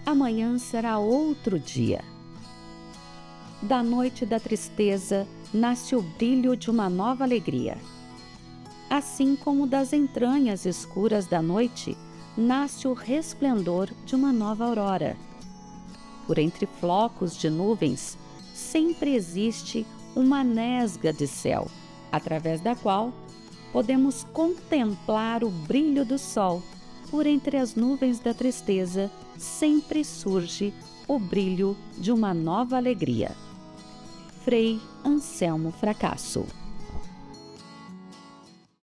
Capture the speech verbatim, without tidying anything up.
amanhã será outro dia. Da noite da tristeza nasce o brilho de uma nova alegria. Assim como das entranhas escuras da noite nasce o resplendor de uma nova aurora. Por entre flocos de nuvens sempre existe uma nesga de céu, através da qual podemos contemplar o brilho do sol. Por entre as nuvens da tristeza sempre surge o brilho de uma nova alegria. Frei Anselmo Fracasso.